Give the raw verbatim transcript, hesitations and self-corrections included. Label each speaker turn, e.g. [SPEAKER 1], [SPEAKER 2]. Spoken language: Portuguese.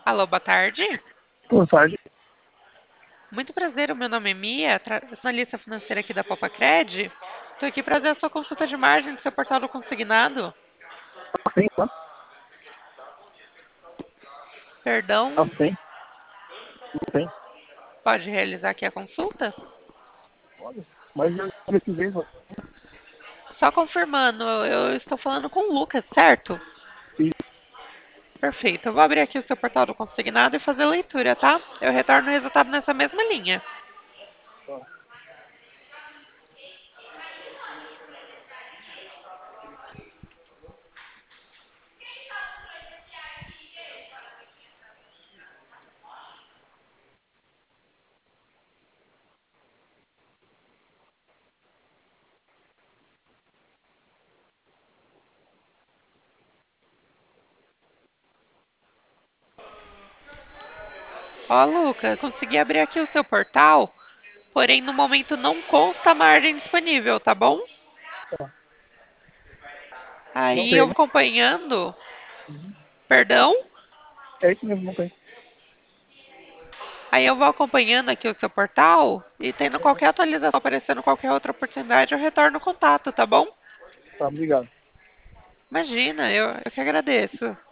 [SPEAKER 1] Alô, boa tarde.
[SPEAKER 2] Boa tarde.
[SPEAKER 1] Muito prazer, o meu nome é Mia, tra- analista financeira aqui da Popacred. Estou aqui para fazer a sua consulta de margem do seu portal do consignado.
[SPEAKER 2] Sim, tá? Ah,
[SPEAKER 1] Perdão,
[SPEAKER 2] sim, sim.
[SPEAKER 1] pode realizar aqui a consulta?
[SPEAKER 2] Olha, mas eu precisei, você.
[SPEAKER 1] Só confirmando, eu estou falando com o Lucas, certo?
[SPEAKER 2] Isso,
[SPEAKER 1] Perfeito, eu vou abrir aqui o seu portal do consignado e fazer a leitura, tá? Eu retorno o resultado nessa mesma linha.
[SPEAKER 2] tá.
[SPEAKER 1] Ó, Lucas, consegui abrir aqui o seu portal, porém no momento não consta a margem disponível, tá bom?
[SPEAKER 2] Tá. Não
[SPEAKER 1] Aí eu
[SPEAKER 2] tem,
[SPEAKER 1] vou
[SPEAKER 2] né?
[SPEAKER 1] acompanhando,
[SPEAKER 2] Uhum.
[SPEAKER 1] perdão?
[SPEAKER 2] É isso mesmo, não tem.
[SPEAKER 1] Aí eu vou acompanhando aqui o seu portal e tendo qualquer atualização, aparecendo qualquer outra oportunidade, eu retorno o contato, tá bom?
[SPEAKER 2] Tá, obrigado.
[SPEAKER 1] Imagina, eu, eu que agradeço.